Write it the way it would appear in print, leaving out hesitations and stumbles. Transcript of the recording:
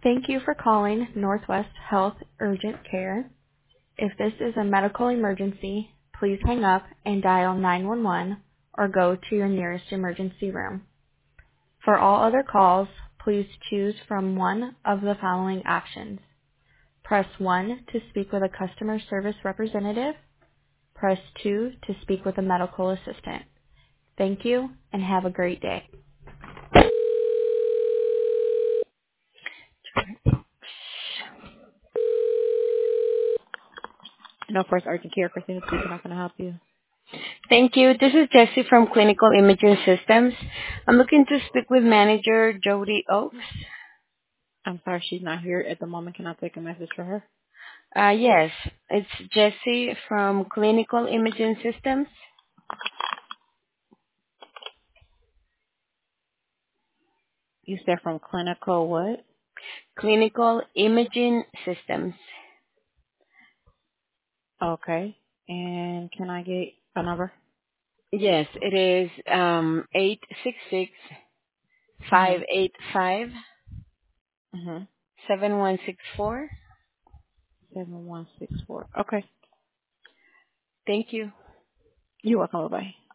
Thank you for calling Northwest Health Urgent Care. If this is a medical emergency, please hang up and dial 911 or go to your nearest emergency room. For all other calls, please choose from one of the following options. Press 1 to speak with a customer service representative. Press 2 to speak with a medical assistant. Thank you and have a great day. Northwest Urgent Care, Christina speaking. How can I help you? Thank you. This is Jessie from Clinical Imaging Systems. I'm looking to speak with manager Jody Oaks. I'm sorry, she's not here at the moment. Can I take a message for her? Yes, it's Jessie from Clinical Imaging Systems. You said from clinical what? Clinical Imaging Systems. Okay. And can I get a number? Yes, it is 866 Mhm. 585 Mhm. 7164. 7164. Okay. Thank you. You're welcome. Bye.